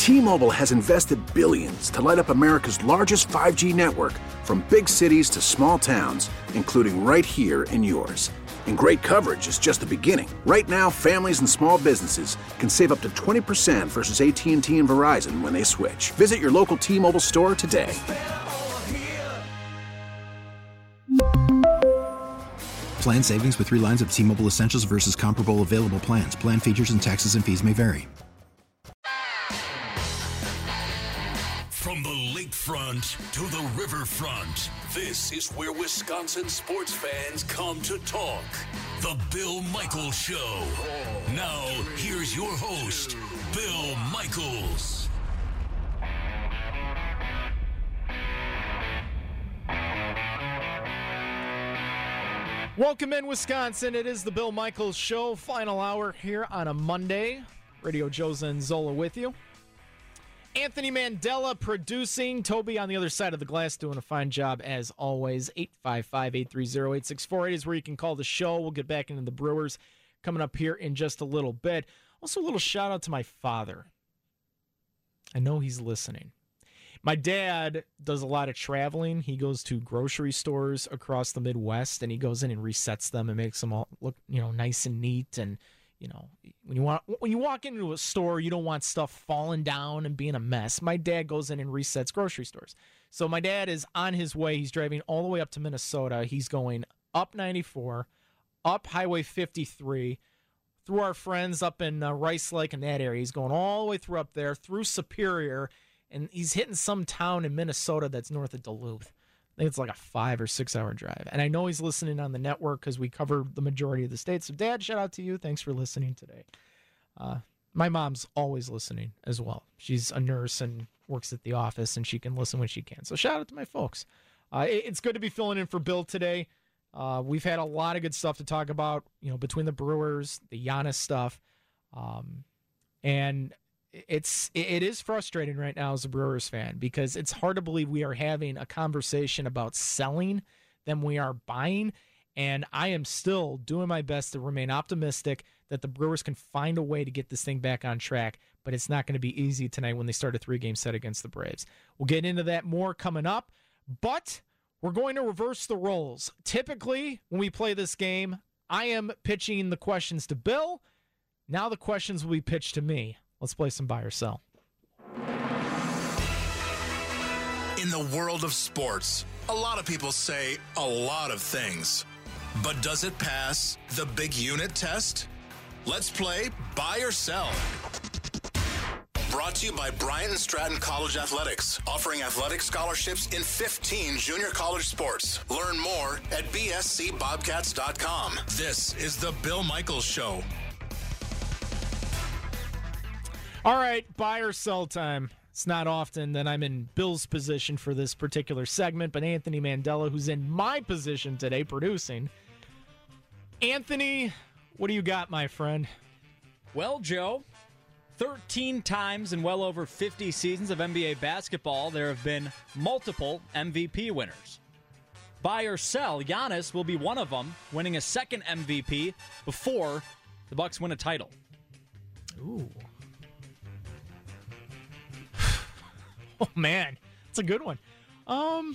T-Mobile has invested billions to light up America's largest 5G network, from big cities to small towns, including right here in yours. And great coverage is just the beginning. Right now, families and small businesses can save up to 20% versus AT&T and Verizon when they switch. Visit your local T-Mobile store today. Plan savings with 3 lines of T-Mobile Essentials versus comparable available plans. Plan features and taxes and fees may vary. From the lakefront to the riverfront, this is where Wisconsin sports fans come to talk. The Bill Michaels Show. Now, here's your host, Bill Michaels. Welcome in, Wisconsin. It is the Bill Michaels Show, final hour here on a Monday. Radio Joe Zanzola with you. Anthony Mandela producing. Toby on the other side of the glass doing a fine job as always. 855-830-8648 is where you can call the show. We'll get back into the Brewers coming up here in just a little bit. Also, a little shout out to my father. I know he's listening. My dad does a lot of traveling. He goes to grocery stores across the Midwest, and he goes in and resets them and makes them all look, nice and neat. And when you walk into a store, you don't want stuff falling down and being a mess. My dad goes in and resets grocery stores. So my dad is on his way. He's driving all the way up to Minnesota. He's going up 94, up Highway 53, through our friends up in Rice Lake and that area. He's going all the way through up there, through Superior, and he's hitting some town in Minnesota that's north of Duluth. I think it's like a 5 or 6 hour drive. And I know he's listening on the network because we cover the majority of the state. So, Dad, shout out to you. Thanks for listening today. My mom's always listening as well. She's a nurse and works at the office, and she can listen when she can. So, shout out to my folks. It's good to be filling in for Bill today. We've had a lot of good stuff to talk about, between the Brewers, the Giannis stuff. And it is frustrating right now as a Brewers fan because it's hard to believe we are having a conversation about selling than we are buying. And I am still doing my best to remain optimistic that the Brewers can find a way to get this thing back on track, but it's not going to be easy tonight when they start a 3-game set against the Braves. We'll get into that more coming up, but we're going to reverse the roles. Typically, when we play this game, I am pitching the questions to Bill. Now the questions will be pitched to me. Let's play some buy or sell. In the world of sports, a lot of people say a lot of things. But does it pass the big unit test? Let's play buy or sell. Brought to you by Bryant and Stratton College Athletics, offering athletic scholarships in 15 junior college sports. Learn more at bscbobcats.com. This is the Bill Michaels Show. All right, buy or sell time. It's not often that I'm in Bill's position for this particular segment, but Anthony Mandela, who's in my position today producing. Anthony, what do you got, my friend? Well, Joe, 13 times in well over 50 seasons of NBA basketball, there have been multiple MVP winners. Buy or sell, Giannis will be one of them, winning a second MVP before the Bucks win a title. Ooh. Oh, man. That's a good one. I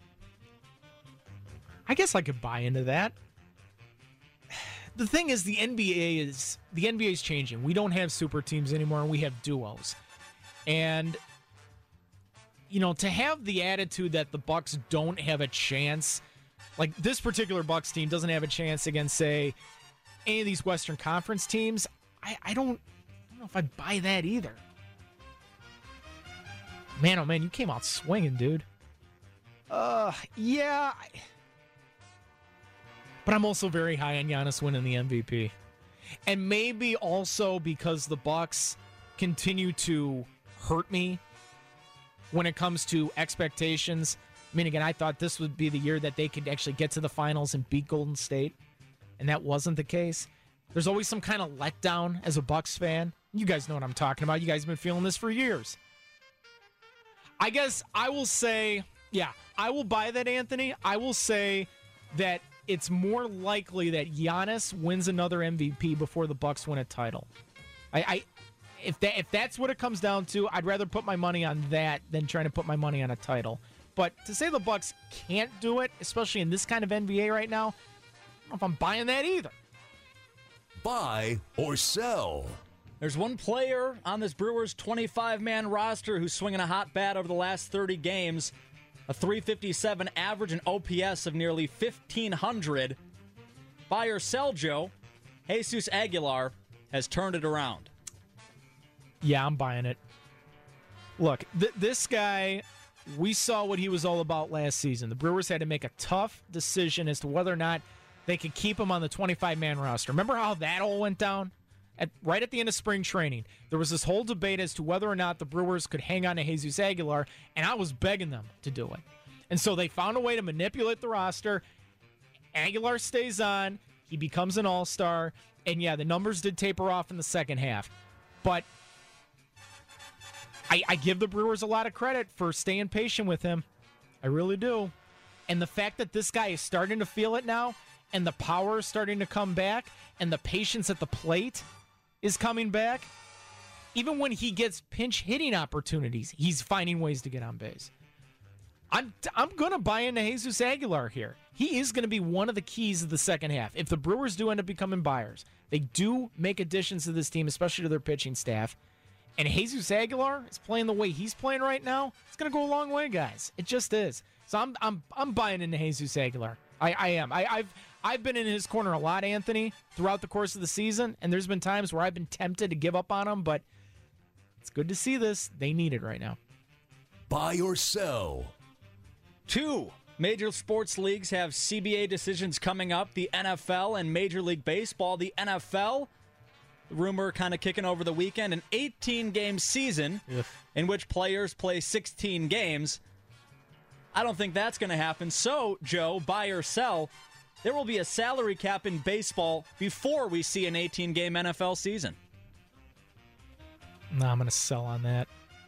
guess I could buy into that. The thing is, the NBA is changing. We don't have super teams anymore, and we have duos. And, to have the attitude that the Bucks don't have a chance, like this particular Bucks team doesn't have a chance against, say, any of these Western Conference teams, I don't know if I buy that either. Man, oh man, you came out swinging, dude. Yeah. But I'm also very high on Giannis winning the MVP. And maybe also because the Bucks continue to hurt me when it comes to expectations. I mean, again, I thought this would be the year that they could actually get to the finals and beat Golden State. And that wasn't the case. There's always some kind of letdown as a Bucks fan. You guys know what I'm talking about. You guys have been feeling this for years. I guess I will say, I will buy that, Anthony. I will say that it's more likely that Giannis wins another MVP before the Bucks win a title. if that's what it comes down to, I'd rather put my money on that than trying to put my money on a title. But to say the Bucks can't do it, especially in this kind of NBA right now, I don't know if I'm buying that either. Buy or sell. There's one player on this Brewers 25-man roster who's swinging a hot bat over the last 30 games. A .357 average and OPS of nearly 1,500. Buy or sell, Joe. Jesus Aguilar has turned it around. Yeah, I'm buying it. Look, this guy, we saw what he was all about last season. The Brewers had to make a tough decision as to whether or not they could keep him on the 25-man roster. Remember how that all went down? Right at the end of spring training, there was this whole debate as to whether or not the Brewers could hang on to Jesus Aguilar, and I was begging them to do it. And so they found a way to manipulate the roster. Aguilar stays on. He becomes an all-star. And, yeah, the numbers did taper off in the second half. But I give the Brewers a lot of credit for staying patient with him. I really do. And the fact that this guy is starting to feel it now, and the power is starting to come back, and the patience at the plate is coming back. Even when he gets pinch hitting opportunities, he's finding ways to get on base. I'm going to buy into Jesus Aguilar here. He is going to be one of the keys of the second half. If the Brewers do end up becoming buyers, they do make additions to this team, especially to their pitching staff. And Jesus Aguilar is playing the way he's playing right now. It's going to go a long way, guys. It just is. So I'm buying into Jesus Aguilar. I am. I've been in his corner a lot, Anthony, throughout the course of the season, and there's been times where I've been tempted to give up on him, but it's good to see this. They need it right now. Buy or sell. 2 major sports leagues have CBA decisions coming up, the NFL and Major League Baseball. The NFL, rumor kind of kicking over the weekend, an 18-game season in which players play 16 games. I don't think that's going to happen. So, Joe, buy or sell, there will be a salary cap in baseball before we see an 18-game NFL season. No, I'm going to sell on that.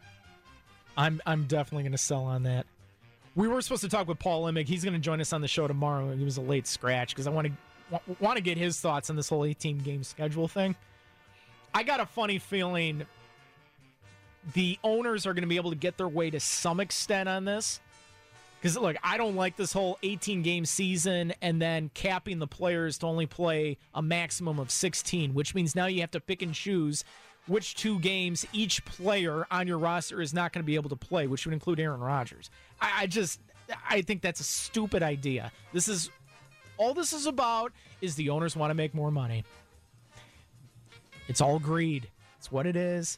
I'm definitely going to sell on that. We were supposed to talk with Paul Imig. He's going to join us on the show tomorrow. He was a late scratch because I want to get his thoughts on this whole 18-game schedule thing. I got a funny feeling the owners are going to be able to get their way to some extent on this. Because, look, I don't like this whole 18-game season and then capping the players to only play a maximum of 16, which means now you have to pick and choose which 2 games each player on your roster is not going to be able to play, which would include Aaron Rodgers. I think that's a stupid idea. All this is about is the owners want to make more money. It's all greed. It's what it is.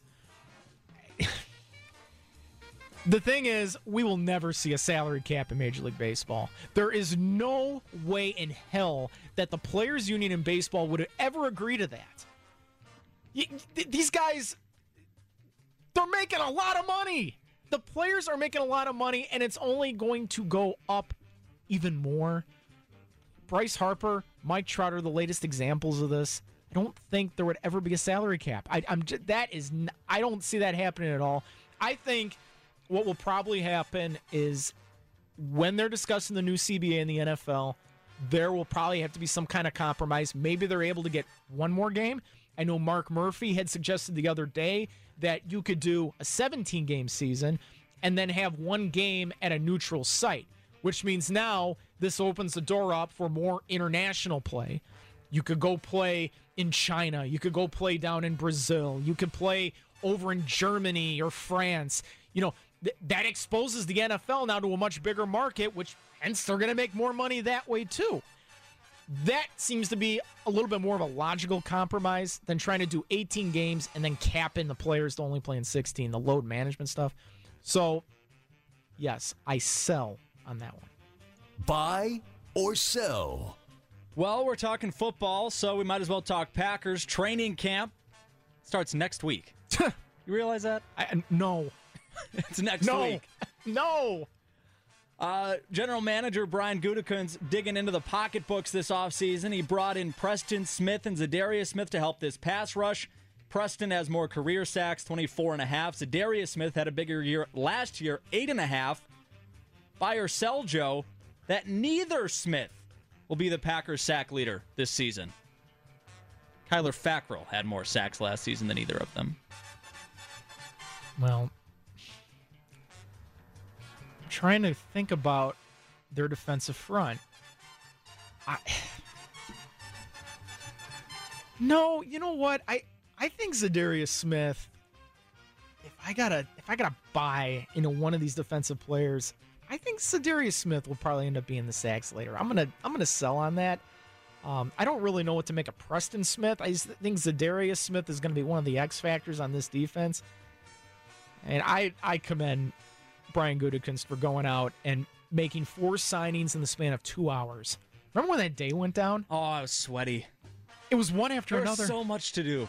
The thing is, we will never see a salary cap in Major League Baseball. There is no way in hell that the Players Union in baseball would ever agree to that. These guys, they're making a lot of money. The players are making a lot of money, and it's only going to go up even more. Bryce Harper, Mike Trout are the latest examples of this. I don't think there would ever be a salary cap. I don't see that happening at all. I think what will probably happen is when they're discussing the new CBA in the NFL, there will probably have to be some kind of compromise. Maybe they're able to get one more game. I know Mark Murphy had suggested the other day that you could do a 17-game season and then have one game at a neutral site, which means now this opens the door up for more international play. You could go play in China. You could go play down in Brazil. You could play over in Germany or France. You know, that exposes the NFL now to a much bigger market, which hence they're going to make more money that way too. That seems to be a little bit more of a logical compromise than trying to do 18 games and then capping the players to only playing 16, the load management stuff. So, yes, I sell on that one. Buy or sell? Well, we're talking football, so we might as well talk Packers. Training camp starts next week. You realize that? No. It's next week. No. General Manager Brian Gutekunst digging into the pocketbooks this offseason. He brought in Preston Smith and Zadarius Smith to help this pass rush. Preston has more career sacks, 24.5. Zadarius Smith had a bigger year last year, 8.5. Buy or sell, Joe, that neither Smith will be the Packers sack leader this season. Kyler Fackrell had more sacks last season than either of them. Well, I'm trying to think about their defensive front. No, you know what? I think Zadarius Smith. If I gotta buy into one of these defensive players, I think Zadarius Smith will probably end up being the sacks later. I'm gonna sell on that. I don't really know what to make of Preston Smith. I just think Zadarius Smith is going to be one of the X factors on this defense. And I commend Brian Gutekunst for going out and making 4 signings in the span of 2 hours. Remember when that day went down? Oh, I was sweaty. It was one after another. There's so much to do.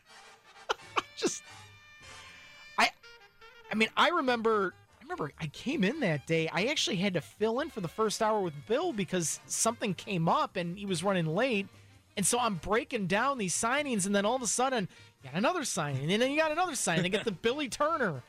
I remember I came in that day. I actually had to fill in for the first hour with Bill because something came up and he was running late. And so I'm breaking down these signings, and then all of a sudden, you got another signing, and then you got another signing. They get the Billy Turner.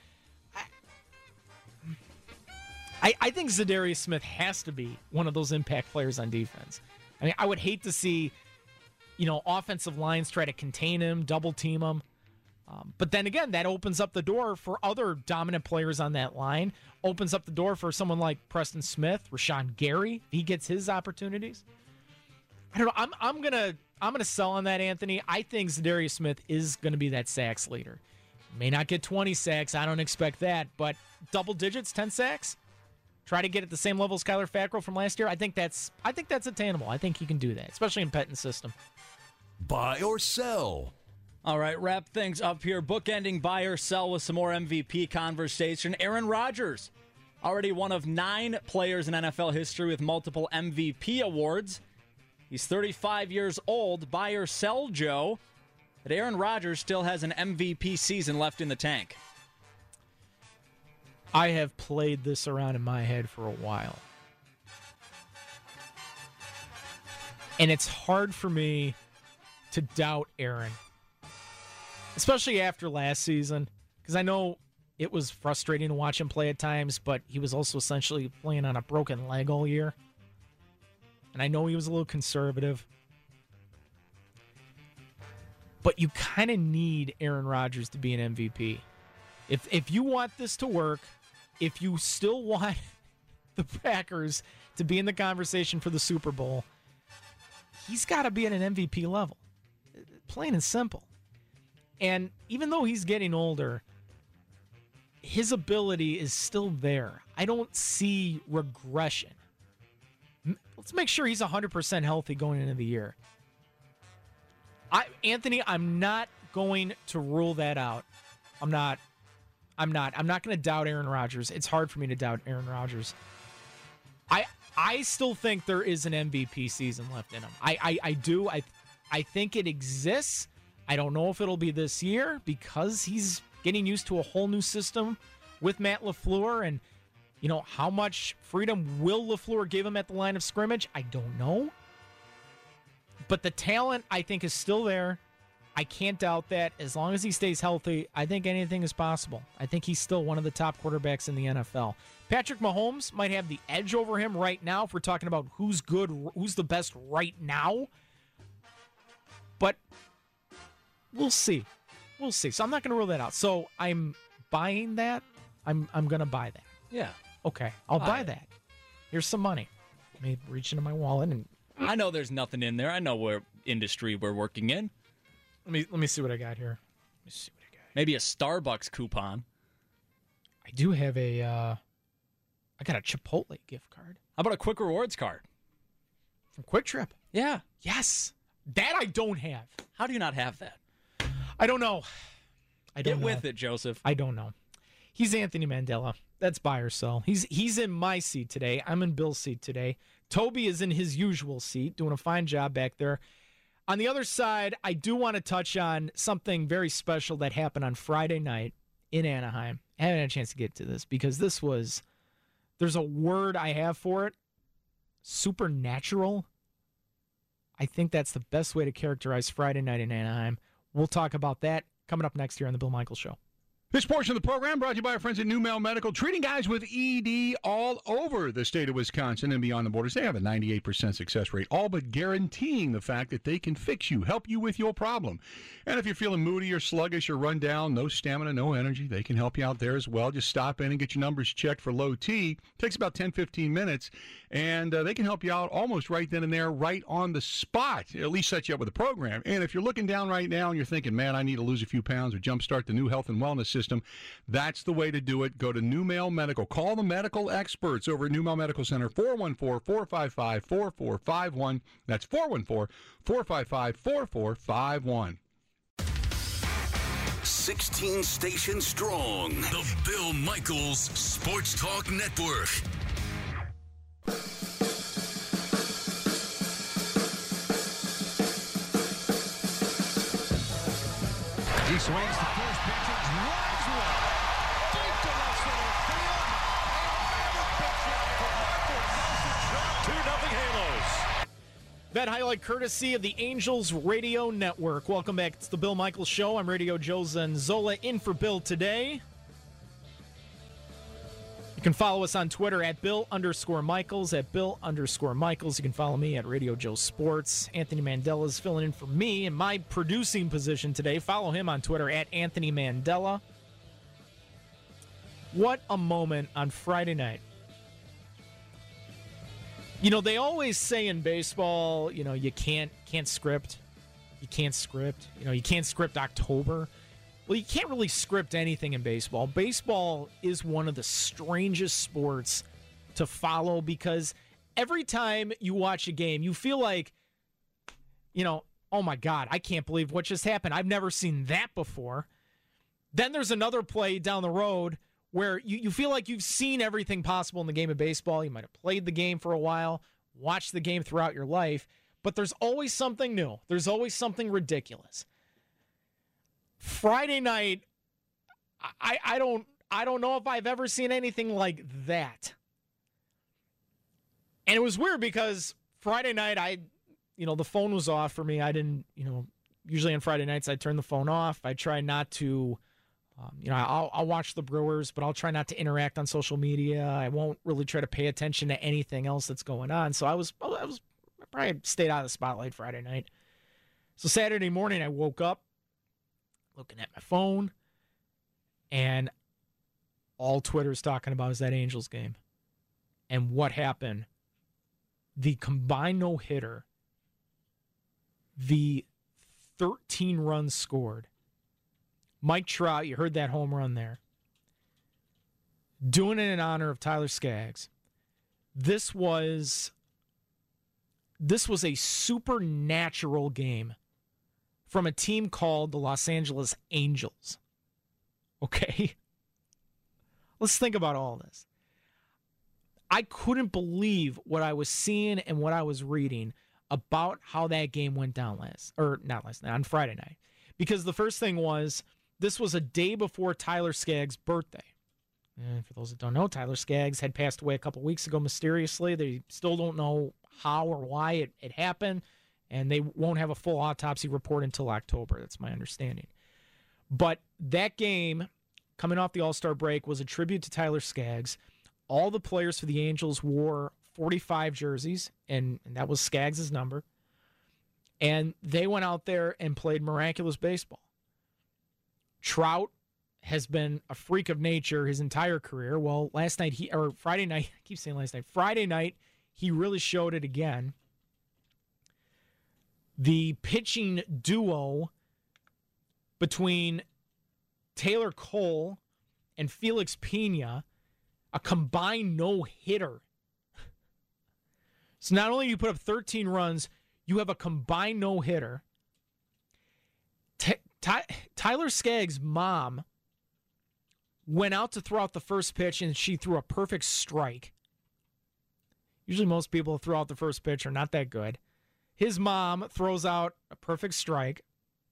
I think Zadarius Smith has to be one of those impact players on defense. I mean, I would hate to see, offensive lines try to contain him, double team him. But then again, that opens up the door for other dominant players on that line. Opens up the door for someone like Preston Smith, Rashawn Gary, if he gets his opportunities. I don't know. I'm gonna sell on that, Anthony. I think Zadarius Smith is gonna be that sacks leader. May not get 20 sacks. I don't expect that, but double digits, 10 sacks. Try to get at the same level as Kyler Fackrell from last year. I think that's attainable. I think he can do that, especially in Pettine's system. Buy or sell? All right, wrap things up here. Bookending buy or sell with some more MVP conversation. Aaron Rodgers, already one of 9 players in NFL history with multiple MVP awards. He's 35 years old. Buy or sell, Joe, that Aaron Rodgers still has an MVP season left in the tank? I have played this around in my head for a while. And it's hard for me to doubt Aaron. Especially after last season, because I know it was frustrating to watch him play at times, but he was also essentially playing on a broken leg all year. And I know he was a little conservative. But you kind of need Aaron Rodgers to be an MVP. If you want this to work, if you still want the Packers to be in the conversation for the Super Bowl, he's got to be at an MVP level. Plain and simple. And even though he's getting older, his ability is still there. I don't see regression. Let's make sure he's 100% healthy going into the year. Anthony, I'm not going to rule that out. I'm not going to doubt Aaron Rodgers. It's hard for me to doubt Aaron Rodgers. I still think there is an MVP season left in him. I do. I think it exists. I don't know if it'll be this year because he's getting used to a whole new system with Matt LaFleur, and how much freedom will LaFleur give him at the line of scrimmage? I don't know. But the talent, I think, is still there. I can't doubt that. As long as he stays healthy, I think anything is possible. I think he's still one of the top quarterbacks in the NFL. Patrick Mahomes might have the edge over him right now if we're talking about who's good, who's the best right now. But we'll see. We'll see. So I'm not going to rule that out. So I'm buying that. I'm going to buy that. Yeah. Okay. I'll buy that. Here's some money. Let me reach into my wallet and I know there's nothing in there. I know what industry we're working in. Let me see what I got here. Let me see what I got. Maybe a Starbucks coupon. I do have I got a Chipotle gift card. How about a Quick Rewards card? From Quick Trip? Yeah. Yes. That I don't have. How do you not have that? I don't know. Get with it, Joseph. I don't know. He's Anthony Mandela. That's buy or sell. He's in my seat today. I'm in Bill's seat today. Toby is in his usual seat, doing a fine job back there. On the other side, I do want to touch on something very special that happened on Friday night in Anaheim. I haven't had a chance to get to this because there's a word I have for it. Supernatural. I think that's the best way to characterize Friday night in Anaheim. We'll talk about that coming up next here on The Bill Michaels Show. This portion of the program brought to you by our friends at NewMale Medical, treating guys with ED all over the state of Wisconsin and beyond the borders. They have a 98% success rate, all but guaranteeing the fact that they can fix you, help you with your problem. And if you're feeling moody or sluggish or run down, no stamina, no energy, they can help you out there as well. Just stop in and get your numbers checked for low T. Takes about 10-15 minutes, and they can help you out almost right then and there, right on the spot, at least set you up with a program. And if you're looking down right now and you're thinking, man, I need to lose a few pounds or jumpstart the new health and wellness system, that's the way to do it. Go to NewMale Medical. Call the medical experts over at NewMale Medical Center, 414-455-4451. That's 414-455-4451. 16 stations strong. The Bill Michaels Sports Talk Network. He swings the first pitch. It drives one deep to left center field. And another big hit for Marco Nelson. 2-0 Halos. That highlight courtesy of the Angels Radio Network. Welcome back. It's the Bill Michaels Show. I'm Radio Joe Zanzola in for Bill today. You can follow us on Twitter at Bill_Michaels, at Bill_Michaels. You can follow me at Radio Joe Sports. Anthony Mandela is filling in for me in my producing position today. Follow him on Twitter at Anthony Mandela. What a moment on Friday night. You know, they always say in baseball, you know, you can't script. You can't script. You know, you can't script October. Well, you can't really script anything in baseball. Baseball is one of the strangest sports to follow because every time you watch a game, you feel like, you know, oh my God, I can't believe what just happened. I've never seen that before. Then there's another play down the road where you feel like you've seen everything possible in the game of baseball. You might have played the game for a while, watched the game throughout your life, but there's always something new. There's always something ridiculous. Friday night, I don't know if I've ever seen anything like that. And it was weird because Friday night, the phone was off for me. I didn't, usually on Friday nights I turn the phone off. I try not to, I'll watch the Brewers, but I'll try not to interact on social media. I won't really try to pay attention to anything else that's going on. So I probably stayed out of the spotlight Friday night. So Saturday morning I woke up looking at my phone, and all Twitter's talking about is that Angels game. And what happened? The combined no-hitter, the 13 runs scored. Mike Trout, you heard that home run there. Doing it in honor of Tyler Skaggs. This was a supernatural game from a team called the Los Angeles Angels. Okay? Let's think about all this. I couldn't believe what I was seeing and what I was reading about how that game went down on Friday night. Because the first thing was, this was a day before Tyler Skaggs' birthday. And for those that don't know, Tyler Skaggs had passed away a couple weeks ago mysteriously. They still don't know how or why it happened, and they won't have a full autopsy report until October. That's my understanding. But that game, coming off the All-Star break, was a tribute to Tyler Skaggs. All the players for the Angels wore 45 jerseys, and that was Skaggs' number. And they went out there and played miraculous baseball. Trout has been a freak of nature his entire career. Well, Friday night, I keep saying last night. Friday night, he really showed it again. The pitching duo between Taylor Cole and Felix Pena, a combined no-hitter. So not only do you put up 13 runs, you have a combined no-hitter. Tyler Skaggs' mom went out to throw out the first pitch, and she threw a perfect strike. Usually most people who throw out the first pitch are not that good. His mom throws out a perfect strike.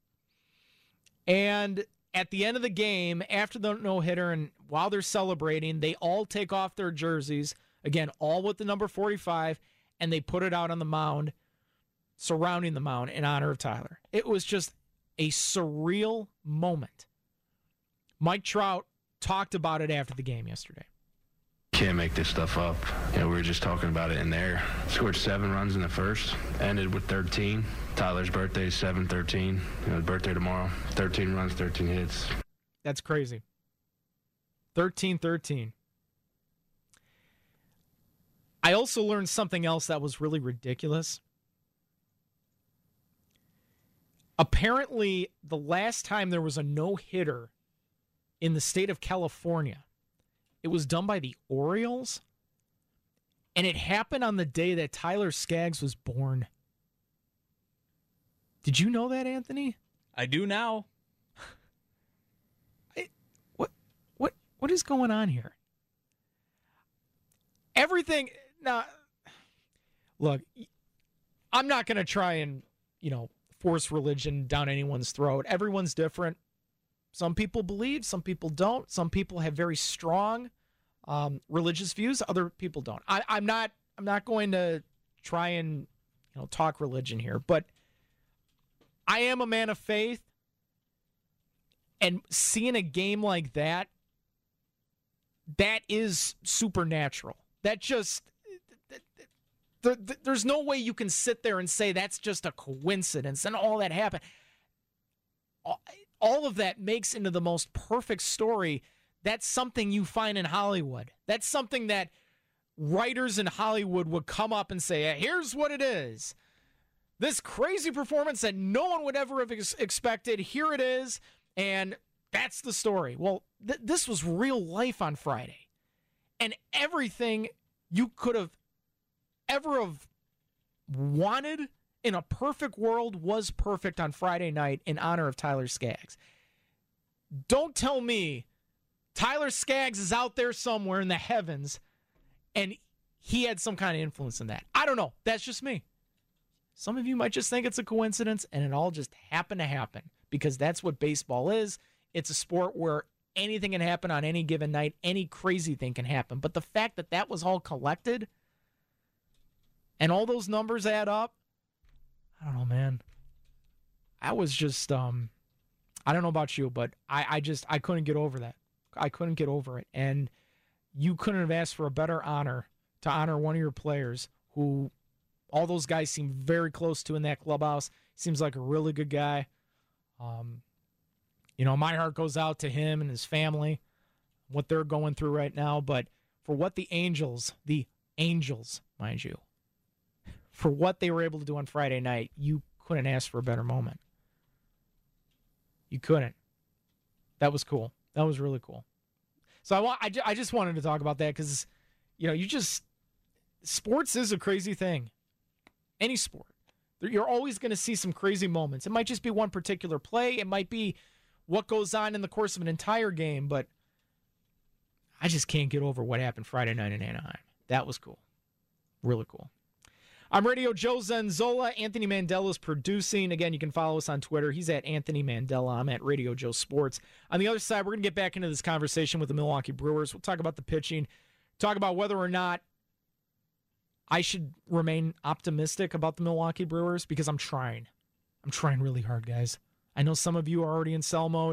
And at the end of the game, after the no-hitter, and while they're celebrating, they all take off their jerseys, again, all with the number 45, and they put it out on the mound, surrounding the mound in honor of Tyler. It was just a surreal moment Mike Trout talked about it after the game yesterday. Can't make this stuff up. We were just talking about it in there. Scored 7 runs in the first, ended with 13. Tyler's birthday is 7/13. Birthday tomorrow. 13 runs, 13 hits. That's crazy. 13-13. I also learned something else that was really ridiculous. Apparently, the last time there was a no-hitter in the state of California, it was done by the Orioles, and it happened on the day that Tyler Skaggs was born. Did you know that, Anthony? I do now. What is going on here? Everything. Now, look, I'm not going to try and, force religion down anyone's throat. Everyone's different. Some people believe, some people don't. Some people have very strong religious views. Other people don't. I'm not going to try and talk religion here, but I am a man of faith, and seeing a game like that is supernatural. That just there's no way you can sit there and say that's just a coincidence and all that happened. All of that makes into the most perfect story. That's something you find in Hollywood. That's something that writers in Hollywood would come up and say, here's what it is. This crazy performance that no one would ever have expected, here it is, and that's the story. Well, this was real life on Friday. And everything you could have ever have wanted in a perfect world was perfect on Friday night in honor of Tyler Skaggs. Don't tell me Tyler Skaggs is out there somewhere in the heavens and he had some kind of influence in that. I don't know. That's just me. Some of you might just think it's a coincidence and it all just happened to happen because that's what baseball is. It's a sport where anything can happen on any given night. Any crazy thing can happen. But the fact that that was all collected and all those numbers add up, I don't know, man. I was just, I don't know about you, but I couldn't get over that. I couldn't get over it. And you couldn't have asked for a better honor to honor one of your players who all those guys seem very close to in that clubhouse. Seems like a really good guy. My heart goes out to him and his family, what they're going through right now. But for what the Angels, mind you, for what they were able to do on Friday night, you couldn't ask for a better moment. You couldn't. That was cool. That was really cool. So I just wanted to talk about that because, sports is a crazy thing. Any sport. You're always going to see some crazy moments. It might just be one particular play. It might be what goes on in the course of an entire game, but I just can't get over what happened Friday night in Anaheim. That was cool. Really cool. I'm Radio Joe Zanzola. Anthony Mandela is producing. Again, you can follow us on Twitter. He's at Anthony Mandela. I'm at Radio Joe Sports. On the other side, we're going to get back into this conversation with the Milwaukee Brewers. We'll talk about the pitching, talk about whether or not I should remain optimistic about the Milwaukee Brewers because I'm trying. I'm trying really hard, guys. I know some of you are already in sell mode.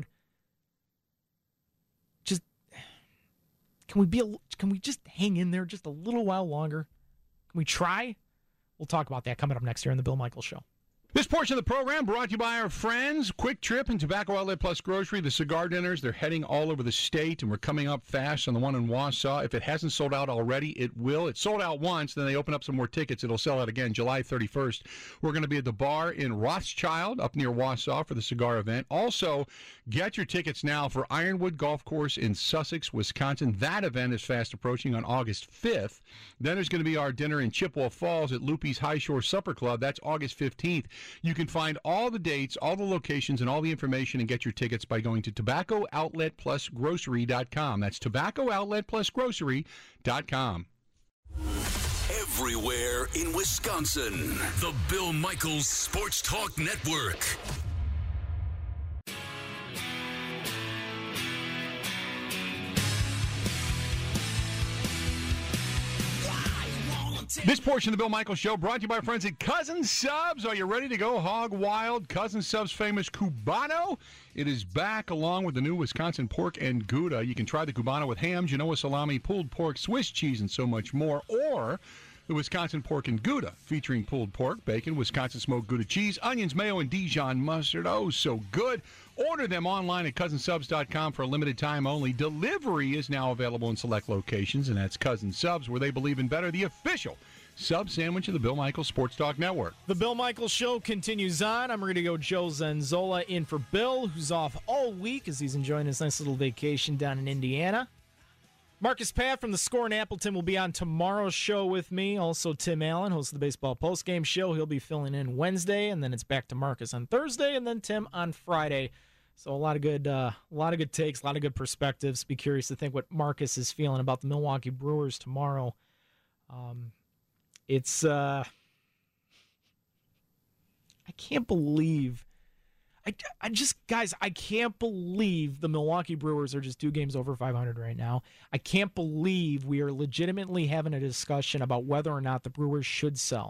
Just can we just hang in there just a little while longer? Can we try? We'll talk about that coming up next here on the Bill Michaels Show. This portion of the program brought to you by our friends, Quick Trip and Tobacco Outlet Plus Grocery, the cigar dinners. They're heading all over the state, and we're coming up fast on the one in Wausau. If it hasn't sold out already, it will. It sold out once, then they open up some more tickets. It'll sell out again July 31st. We're going to be at the bar in Rothschild up near Wausau for the cigar event. Also, get your tickets now for Ironwood Golf Course in Sussex, Wisconsin. That event is fast approaching on August 5th. Then there's going to be our dinner in Chippewa Falls at Loopy's High Shore Supper Club. That's August 15th. You can find all the dates, all the locations, and all the information and get your tickets by going to TobaccoOutletPlusGrocery.com. That's TobaccoOutletPlusGrocery.com. Everywhere in Wisconsin, the Bill Michaels Sports Talk Network. This portion of the Bill Michaels Show brought to you by our friends at Cousin Subs. Are you ready to go hog wild? Cousin Subs' famous Cubano. It is back along with the new Wisconsin pork and Gouda. You can try the Cubano with ham, Genoa salami, pulled pork, Swiss cheese, and so much more. Or the Wisconsin pork and Gouda, featuring pulled pork, bacon, Wisconsin smoked Gouda cheese, onions, mayo, and Dijon mustard. Oh, so good. Order them online at cousinsubs.com for a limited time only. Delivery is now available in select locations, and that's Cousin Subs, where they believe in better, the official sub sandwich of the Bill Michaels Sports Talk Network. The Bill Michaels Show continues on. I'm ready to go Joe Zanzola in for Bill, who's off all week as he's enjoying his nice little vacation down in Indiana. Marcus Paff from the Score in Appleton will be on tomorrow's show with me. Also, Tim Allen, host of the Baseball Postgame Show. He'll be filling in Wednesday, and then it's back to Marcus on Thursday, and then Tim on Friday. So a lot of good takes, a lot of good perspectives. Be curious to think what Marcus is feeling about the Milwaukee Brewers tomorrow. I can't believe. I can't believe the Milwaukee Brewers are just 2 games over 500 right now. I can't believe we are legitimately having a discussion about whether or not the Brewers should sell.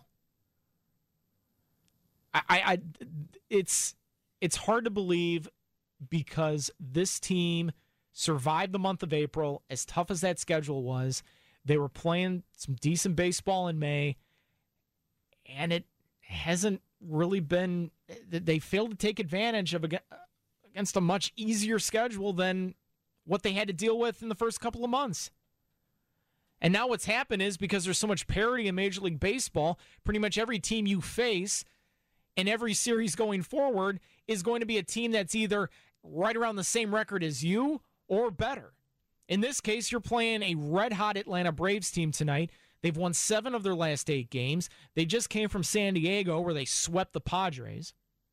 It's hard to believe because this team survived the month of April, as tough as that schedule was. They were playing some decent baseball in May, and it hasn't really been. They failed to take advantage of against a much easier schedule than what they had to deal with in the first couple of months. And now what's happened is, because there's so much parity in Major League Baseball, pretty much every team you face in every series going forward is going to be a team that's either right around the same record as you or better. In this case, you're playing a red-hot Atlanta Braves team tonight. They've won 7 of their last 8 games. They just came from San Diego, where they swept the Padres.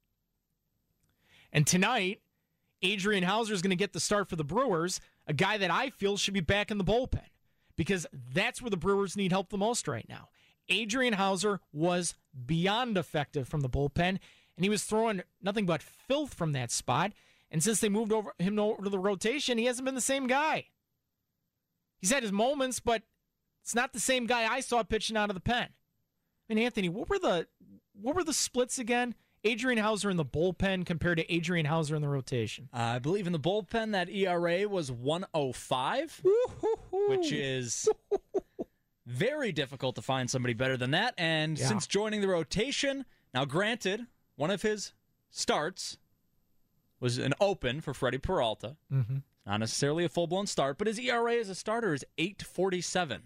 And tonight, Adrian Hauser is going to get the start for the Brewers, a guy that I feel should be back in the bullpen, because that's where the Brewers need help the most right now. Adrian Hauser was beyond effective from the bullpen, and he was throwing nothing but filth from that spot. And since they moved him over to the rotation, he hasn't been the same guy. He's had his moments, but it's not the same guy I saw pitching out of the pen. I mean, Anthony, what were the splits again? Adrian Hauser in the bullpen compared to Adrian Hauser in the rotation. I believe in the bullpen that ERA was 1.05, which is very difficult to find somebody better than that. And since joining the rotation, now granted, one of his starts was an open for Freddie Peralta. Mm-hmm. Not necessarily a full-blown start, but his ERA as a starter is 8.47.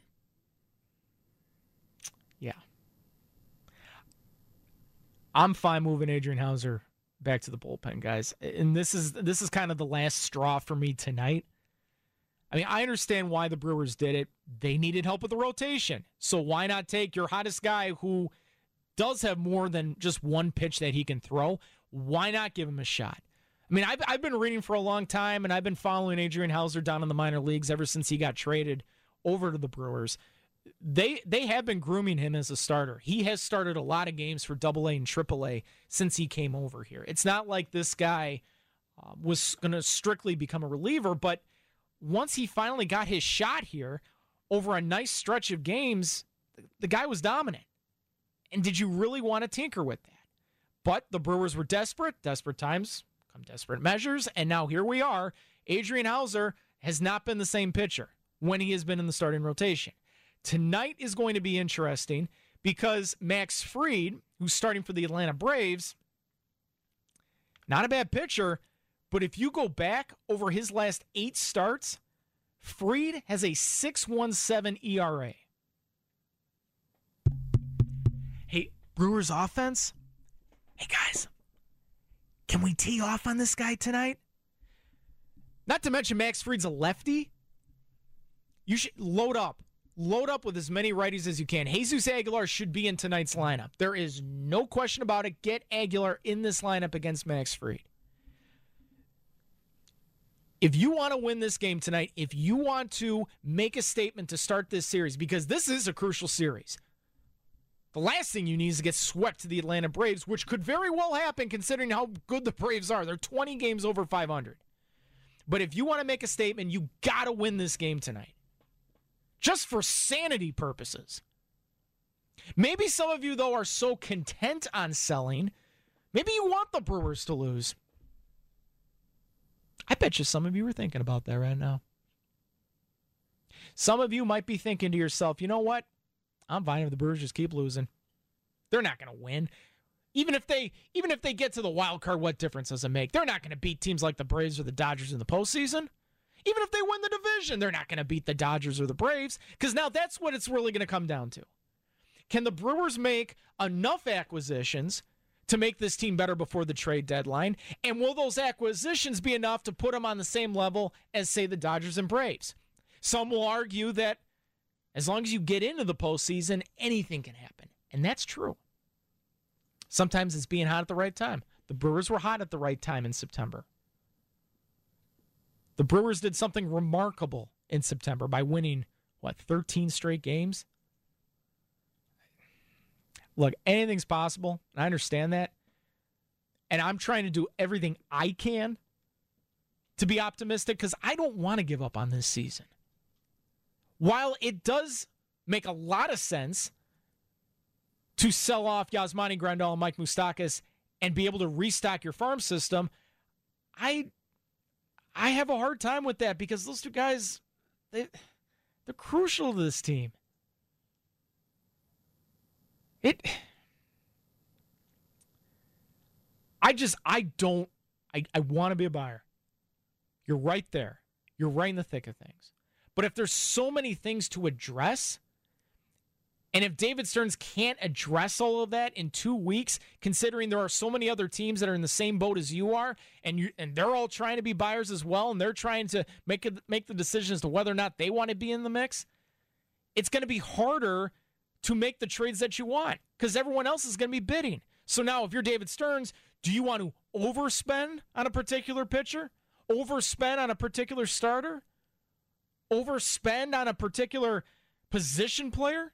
Yeah. I'm fine moving Adrian Hauser back to the bullpen, guys. And this is kind of the last straw for me tonight. I mean, I understand why the Brewers did it. They needed help with the rotation. So why not take your hottest guy who does have more than just one pitch that he can throw? Why not give him a shot? I mean, I've been reading for a long time, and I've been following Adrian Hauser down in the minor leagues ever since he got traded over to the Brewers. They have been grooming him as a starter. He has started a lot of games for AA and AAA since he came over here. It's not like this guy was going to strictly become a reliever, but once he finally got his shot here over a nice stretch of games, the guy was dominant. And did you really want to tinker with that? But the Brewers were desperate. Desperate times come desperate measures. And now here we are. Adrian Hauser has not been the same pitcher when he has been in the starting rotation. Tonight is going to be interesting because Max Fried, who's starting for the Atlanta Braves, not a bad pitcher, but if you go back over his last 8 starts, Fried has a 6.17 ERA. Hey, Brewers offense? Hey, guys, can we tee off on this guy tonight? Not to mention Max Fried's a lefty. You should load up. Load up with as many righties as you can. Jesus Aguilar should be in tonight's lineup. There is no question about it. Get Aguilar in this lineup against Max Fried. If you want to win this game tonight, if you want to make a statement to start this series, because this is a crucial series, the last thing you need is to get swept to the Atlanta Braves, which could very well happen considering how good the Braves are. They're 20 games over 500. But if you want to make a statement, you got to win this game tonight. Just for sanity purposes. Maybe some of you, though, are so content on selling, maybe you want the Brewers to lose. I bet you some of you are thinking about that right now. Some of you might be thinking to yourself, you know what? I'm fine if the Brewers just keep losing. They're not going to win. Even if they get to the wild card, what difference does it make? They're not going to beat teams like the Braves or the Dodgers in the postseason. Even if they win the division, they're not going to beat the Dodgers or the Braves, because now that's what it's really going to come down to. Can the Brewers make enough acquisitions to make this team better before the trade deadline? And will those acquisitions be enough to put them on the same level as, say, the Dodgers and Braves? Some will argue that as long as you get into the postseason, anything can happen. And that's true. Sometimes it's being hot at the right time. The Brewers were hot at the right time in September. The Brewers did something remarkable in September by winning, 13 straight games? Look, anything's possible. I understand that. And I'm trying to do everything I can to be optimistic because I don't want to give up on this season. While it does make a lot of sense to sell off Yasmani Grandal and Mike Moustakas and be able to restock your farm system, I have a hard time with that because those two guys, they're crucial to this team. I want to be a buyer. You're right there. You're right in the thick of things. But if there's so many things to address, and if David Stearns can't address all of that in 2 weeks, considering there are so many other teams that are in the same boat as you are, and they're all trying to be buyers as well, and they're trying to make the decision as to whether or not they want to be in the mix, it's going to be harder to make the trades that you want because everyone else is going to be bidding. So now if you're David Stearns, do you want to overspend on a particular pitcher? Overspend on a particular starter? Overspend on a particular position player?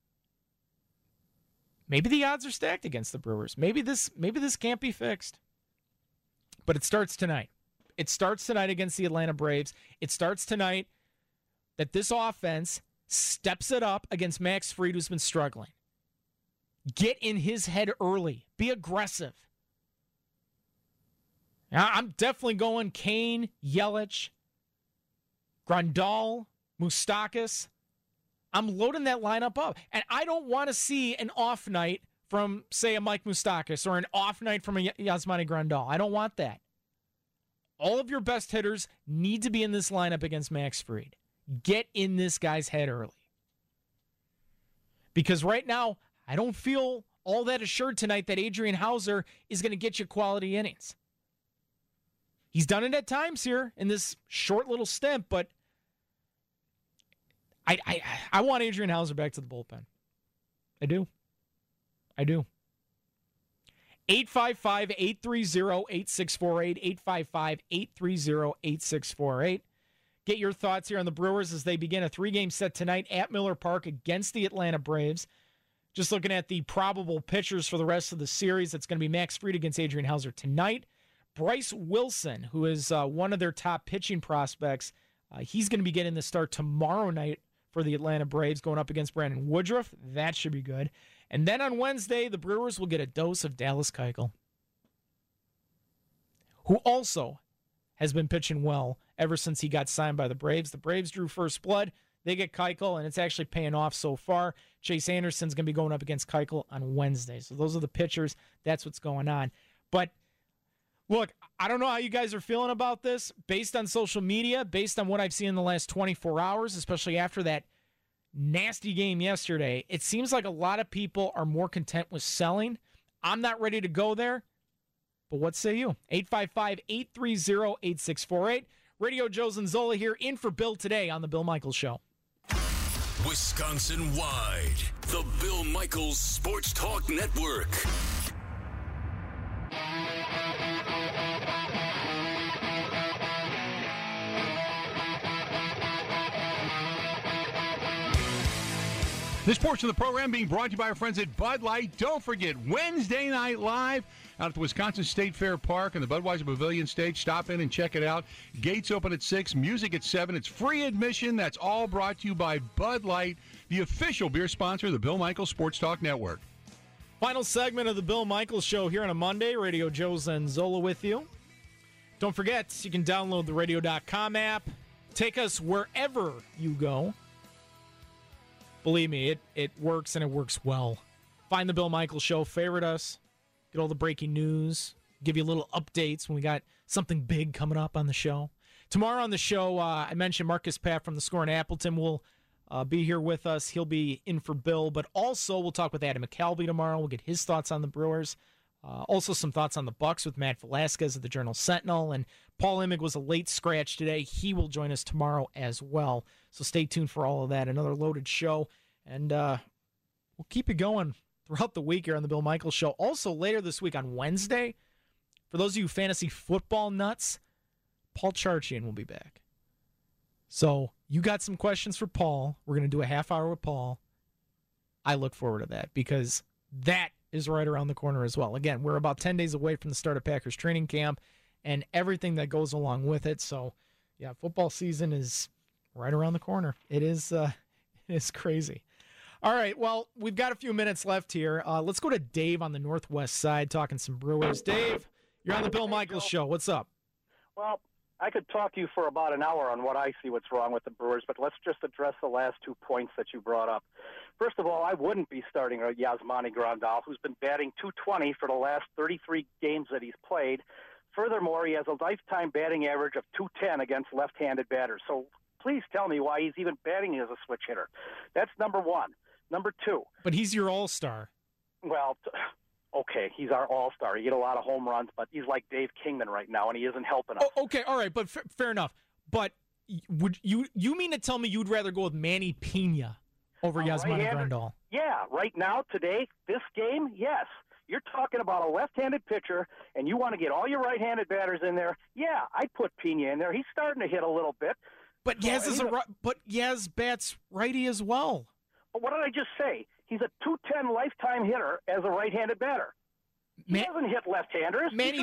Maybe the odds are stacked against the Brewers. Maybe this can't be fixed. But it starts tonight. It starts tonight against the Atlanta Braves. It starts tonight that this offense steps it up against Max Fried, who's been struggling. Get in his head early. Be aggressive. Now, I'm definitely going Kane, Yelich, Grandal, Moustakas. I'm loading that lineup up. And I don't want to see an off night from, say, a Mike Moustakas or an off night from a Yasmani Grandal. I don't want that. All of your best hitters need to be in this lineup against Max Fried. Get in this guy's head early. Because right now, I don't feel all that assured tonight that Adrian Hauser is going to get you quality innings. He's done it at times here in this short little stint, but I want Adrian Hauser back to the bullpen. I do. 855-830-8648, 855-830-8648. Get your thoughts here on the Brewers as they begin a 3-game set tonight at Miller Park against the Atlanta Braves. Just looking at the probable pitchers for the rest of the series, it's going to be Max Fried against Adrian Hauser tonight. Bryce Wilson, who is one of their top pitching prospects, he's going to be getting the start tomorrow night for the Atlanta Braves, going up against Brandon Woodruff. That should be good. And then on Wednesday, the Brewers will get a dose of Dallas Keuchel, who also has been pitching well ever since he got signed by the Braves. The Braves drew first blood. They get Keuchel, and it's actually paying off so far. Chase Anderson's going to be going up against Keuchel on Wednesday. So those are the pitchers. That's what's going on. But look, I don't know how you guys are feeling about this. Based on social media, based on what I've seen in the last 24 hours, especially after that nasty game yesterday, it seems like a lot of people are more content with selling. I'm not ready to go there. But what say you? 855-830-8648. Radio Joe Zanzola here in for Bill today on The Bill Michaels Show. Wisconsin-wide, The Bill Michaels Sports Talk Network. This portion of the program being brought to you by our friends at Bud Light. Don't forget, Wednesday Night Live out at the Wisconsin State Fair Park and the Budweiser Pavilion stage. Stop in and check it out. Gates open at 6, music at 7. It's free admission. That's all brought to you by Bud Light, the official beer sponsor of the Bill Michaels Sports Talk Network. Final segment of the Bill Michaels Show here on a Monday. Radio Joe Zanzola with you. Don't forget, you can download the radio.com app. Take us wherever you go. Believe me, it works, and it works well. Find the Bill Michaels Show, favorite us, get all the breaking news, give you little updates when we got something big coming up on the show. Tomorrow on the show, I mentioned Marcus Paff from the Score in Appleton will be here with us. He'll be in for Bill, but also we'll talk with Adam McCalby tomorrow. We'll get his thoughts on the Brewers. Also some thoughts on the Bucks with Matt Velasquez of the Journal-Sentinel, and Paul Imig was a late scratch today. He will join us tomorrow as well. So stay tuned for all of that. Another loaded show, and we'll keep it going throughout the week here on the Bill Michaels Show. Also later this week on Wednesday, for those of you fantasy football nuts, Paul Charchian will be back. So you got some questions for Paul. We're going to do a half hour with Paul. I look forward to that because that is right around the corner as well. Again, we're about 10 days away from the start of Packers training camp and everything that goes along with it. So, yeah, football season is right around the corner. It is crazy. All right, well, we've got a few minutes left here. Let's go to Dave on the Northwest side talking some Brewers. Dave, you're on the Bill Michaels Show. What's up? Well, I could talk to you for about an hour on what I see what's wrong with the Brewers, but let's just address the last 2 points that you brought up. First of all, I wouldn't be starting Yasmani Grandal, who's been batting .220 for the last 33 games that he's played. Furthermore, he has a lifetime batting average of .210 against left-handed batters. So please tell me why he's even batting as a switch hitter. That's number one. Number two. But he's your all-star. Well, okay, he's our all-star. He hit a lot of home runs, but he's like Dave Kingman right now, and he isn't helping us. Oh, okay, all right, but fair enough. But would you mean to tell me you'd rather go with Manny Pena over Yasmani Grandal? Yeah, right now, today, this game, yes. You're talking about a left-handed pitcher, and you want to get all your right-handed batters in there. Yeah, I'd put Pena in there. He's starting to hit a little bit. But Yaz bats righty as well. But what did I just say? He's a .210 lifetime hitter as a right-handed batter. He doesn't hit left-handers. Manny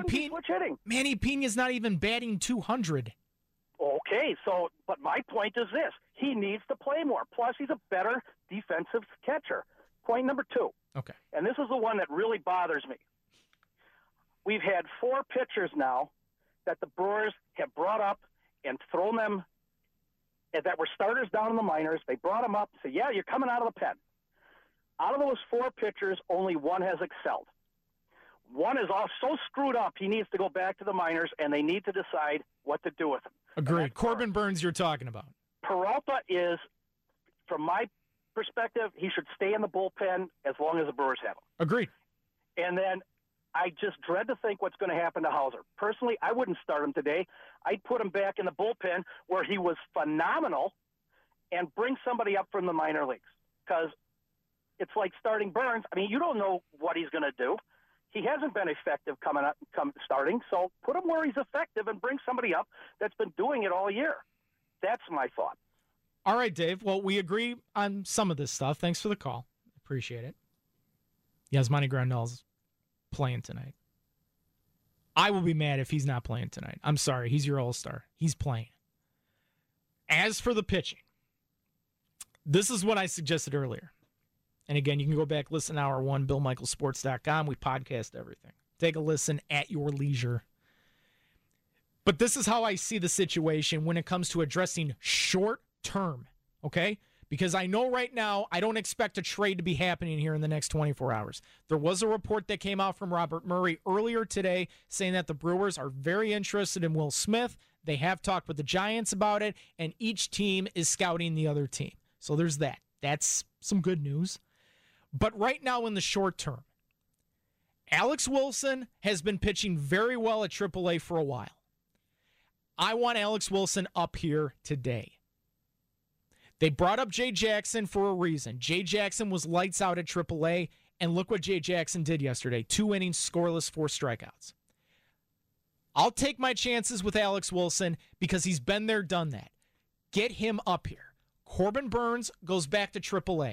Pena's not even batting .200. Okay, but my point is this. He needs to play more. Plus, he's a better defensive catcher. Point number two. Okay. And this is the one that really bothers me. We've had 4 pitchers now that the Brewers have brought up and thrown them that were starters down in the minors. They brought them up and said, yeah, you're coming out of the pen. Out of those 4 pitchers, only one has excelled. One is all so screwed up, he needs to go back to the minors, and they need to decide what to do with him. Agreed. Corbin Burns you're talking about. Peralta is, from my perspective, he should stay in the bullpen as long as the Brewers have him. Agreed. And then I just dread to think what's going to happen to Hauser. Personally, I wouldn't start him today. I'd put him back in the bullpen where he was phenomenal and bring somebody up from the minor leagues because it's like starting Burns. I mean, you don't know what he's going to do. He hasn't been effective starting, so put him where he's effective and bring somebody up that's been doing it all year. That's my thought. All right, Dave. Well, we agree on some of this stuff. Thanks for the call. Appreciate it. Yasmani Grandal's playing tonight. I will be mad if he's not playing tonight. I'm sorry. He's your all-star. He's playing. As for the pitching, this is what I suggested earlier. And again, you can go back, listen to Hour 1, BillMichaelSports.com. We podcast everything. Take a listen at your leisure. But this is how I see the situation when it comes to addressing short term, okay? Because I know right now I don't expect a trade to be happening here in the next 24 hours. There was a report that came out from Robert Murray earlier today saying that the Brewers are very interested in Will Smith. They have talked with the Giants about it, and each team is scouting the other team. So there's that. That's some good news. But right now in the short term, Alex Wilson has been pitching very well at AAA for a while. I want Alex Wilson up here today. They brought up Jay Jackson for a reason. Jay Jackson was lights out at AAA, and look what Jay Jackson did yesterday. 2 innings, scoreless, 4 strikeouts. I'll take my chances with Alex Wilson because he's been there, done that. Get him up here. Corbin Burns goes back to AAA.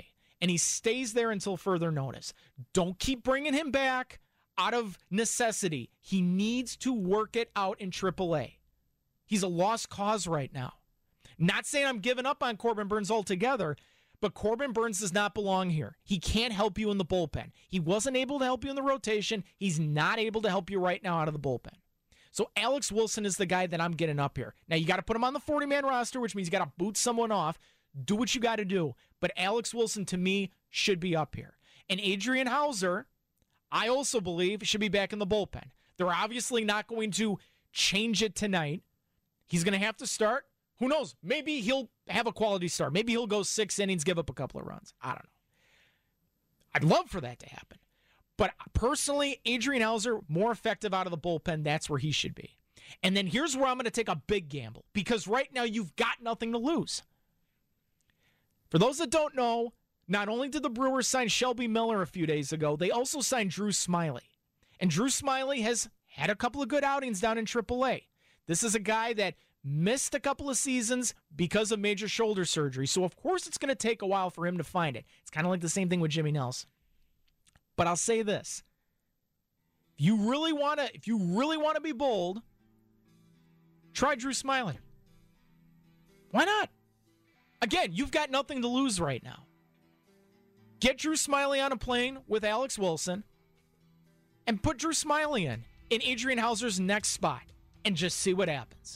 and he stays there until further notice. Don't keep bringing him back out of necessity. He needs to work it out in AAA. He's a lost cause right now. Not saying I'm giving up on Corbin Burnes altogether, but Corbin Burnes does not belong here. He can't help you in the bullpen. He wasn't able to help you in the rotation. He's not able to help you right now out of the bullpen. So Alex Wilson is the guy that I'm getting up here. Now, you got to put him on the 40-man roster, which means you got to boot someone off. Do what you got to do. But Alex Wilson, to me, should be up here. And Adrian Hauser, I also believe, should be back in the bullpen. They're obviously not going to change it tonight. He's going to have to start. Who knows? Maybe he'll have a quality start. Maybe he'll go 6 innings, give up a couple of runs. I don't know. I'd love for that to happen. But personally, Adrian Hauser, more effective out of the bullpen. That's where he should be. And then here's where I'm going to take a big gamble. Because right now, you've got nothing to lose. For those that don't know, not only did the Brewers sign Shelby Miller a few days ago, they also signed Drew Smyly. And Drew Smyly has had a couple of good outings down in AAA. This is a guy that missed a couple of seasons because of major shoulder surgery. So, of course, it's going to take a while for him to find it. It's kind of like the same thing with Jimmy Nelson. But I'll say this. If you really want to be bold, try Drew Smyly. Why not? Again, you've got nothing to lose right now. Get Drew Smyly on a plane with Alex Wilson and put Drew Smyly in Adrian Hauser's next spot and just see what happens.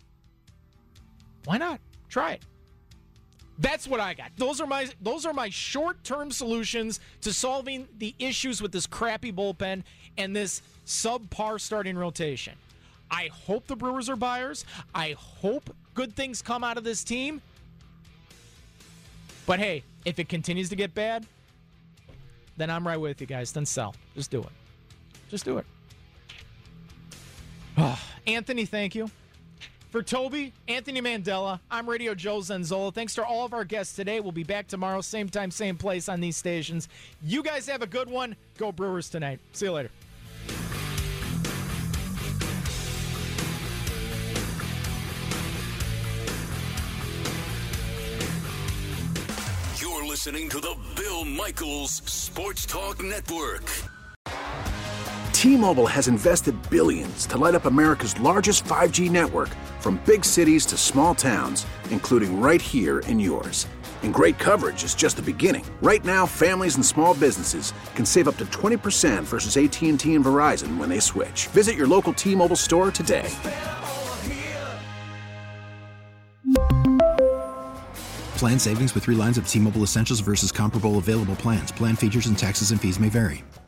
Why not? Try it. That's what I got. Those are my short-term solutions to solving the issues with this crappy bullpen and this subpar starting rotation. I hope the Brewers are buyers. I hope good things come out of this team. But hey, if it continues to get bad, then I'm right with you guys. Then sell. Just do it. Just do it. Anthony, thank you. For Toby, Anthony Mandela, I'm Radio Joe Zanzola. Thanks to all of our guests today. We'll be back tomorrow, same time, same place on these stations. You guys have a good one. Go Brewers tonight. See you later. You're listening to the Bill Michaels Sports Talk Network. T-Mobile has invested billions to light up America's largest 5G network, from big cities to small towns, including right here in yours. And great coverage is just the beginning. Right now, families and small businesses can save up to 20% versus AT&T and Verizon when they switch. Visit your local T-Mobile store today. Plan savings with 3 lines of T-Mobile Essentials versus comparable available plans. Plan features and taxes and fees may vary.